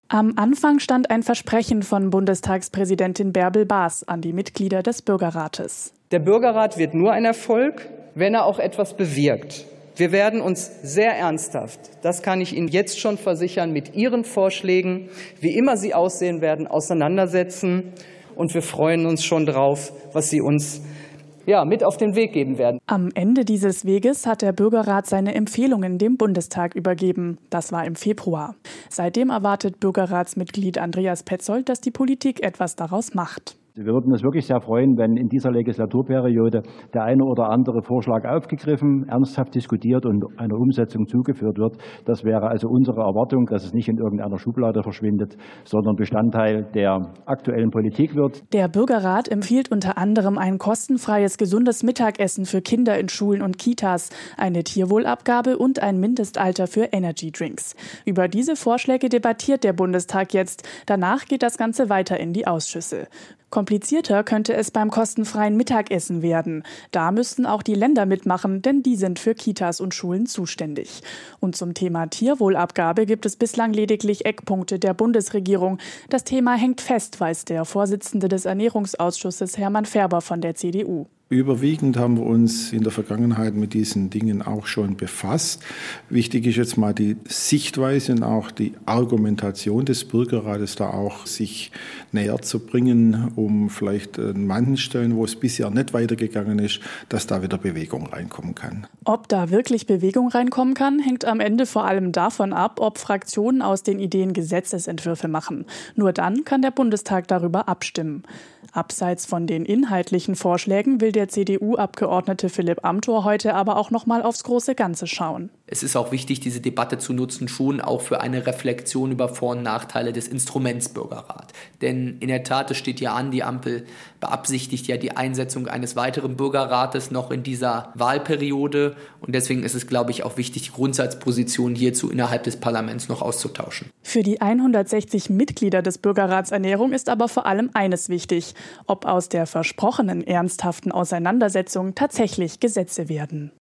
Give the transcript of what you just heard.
Am Anfang stand ein Versprechen von Bundestagspräsidentin Bärbel Baas an die Mitglieder des Bürgerrates. Der Bürgerrat wird nur ein Erfolg, wenn er auch etwas bewirkt. Wir werden uns sehr ernsthaft, das kann ich Ihnen jetzt schon versichern, mit Ihren Vorschlägen, wie immer sie aussehen werden, auseinandersetzen. Und wir freuen uns schon drauf, was Sie uns mit auf den Weg geben werden. Am Ende dieses Weges hat der Bürgerrat seine Empfehlungen dem Bundestag übergeben. Das war im Februar. Seitdem erwartet Bürgerratsmitglied Andreas Petzold, dass die Politik etwas daraus macht. Wir würden uns wirklich sehr freuen, wenn in dieser Legislaturperiode der eine oder andere Vorschlag aufgegriffen, ernsthaft diskutiert und einer Umsetzung zugeführt wird. Das wäre also unsere Erwartung, dass es nicht in irgendeiner Schublade verschwindet, sondern Bestandteil der aktuellen Politik wird. Der Bürgerrat empfiehlt unter anderem ein kostenfreies, gesundes Mittagessen für Kinder in Schulen und Kitas, eine Tierwohlabgabe und ein Mindestalter für Energydrinks. Über diese Vorschläge debattiert der Bundestag jetzt. Danach geht das Ganze weiter in die Ausschüsse. Komplizierter könnte es beim kostenfreien Mittagessen werden. Da müssten auch die Länder mitmachen, denn die sind für Kitas und Schulen zuständig. Und zum Thema Tierwohlabgabe gibt es bislang lediglich Eckpunkte der Bundesregierung. Das Thema hängt fest, weiß der Vorsitzende des Ernährungsausschusses Hermann Färber von der CDU. Überwiegend haben wir uns in der Vergangenheit mit diesen Dingen auch schon befasst. Wichtig ist jetzt mal die Sichtweise und auch die Argumentation des Bürgerrates, da auch sich näher zu bringen, um vielleicht an manchen Stellen, wo es bisher nicht weitergegangen ist, dass da wieder Bewegung reinkommen kann. Ob da wirklich Bewegung reinkommen kann, hängt am Ende vor allem davon ab, ob Fraktionen aus den Ideen Gesetzesentwürfe machen. Nur dann kann der Bundestag darüber abstimmen. Abseits von den inhaltlichen Vorschlägen will der CDU-Abgeordnete Philipp Amthor heute aber auch noch mal aufs große Ganze schauen. Es ist auch wichtig, diese Debatte zu nutzen, schon auch für eine Reflexion über Vor- und Nachteile des Instruments Bürgerrat. Denn in der Tat, es steht ja an, die Ampel beabsichtigt ja die Einsetzung eines weiteren Bürgerrates noch in dieser Wahlperiode. Und deswegen ist es, glaube ich, auch wichtig, die Grundsatzposition hierzu innerhalb des Parlaments noch auszutauschen. Für die 160 Mitglieder des Bürgerrats Ernährung ist aber vor allem eines wichtig: ob aus der versprochenen ernsthaften Auseinandersetzung tatsächlich Gesetze werden.